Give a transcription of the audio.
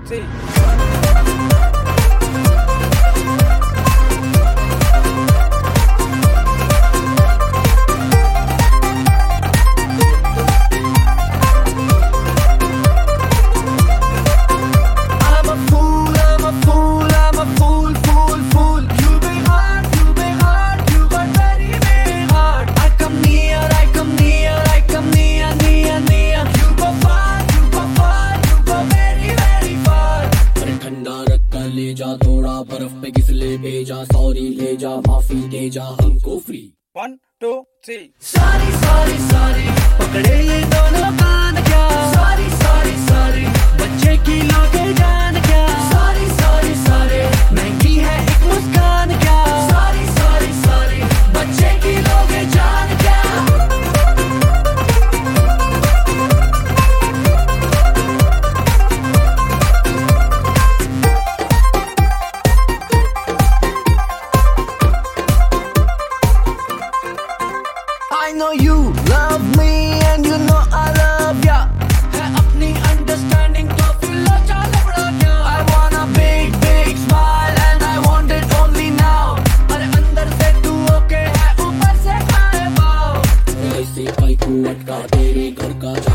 3. ले जा थोड़ा बर्फ पे किसले भेजा, सॉरी ले जा माफी दे जा हमको फ्री। 1 2 3. सारी सारी सारी पकड़े ये दोनों कान क्या, सारी सारी सारी बच्चे की लोगे जान क्या, सारी सारी सारे महंगी है एक मुस्कान क्या, सारी सारी सारी बच्चे की लोगे जान क्या। I know you love me and you know I love ya, है अपनी understanding तो फिर लो चाल बड़ा क्या। I want a big big smile and I want it only now, अरे अंदर से तू ओके है ऊपर से आए पाओ, ऐसे काई को अटका तेरे घर का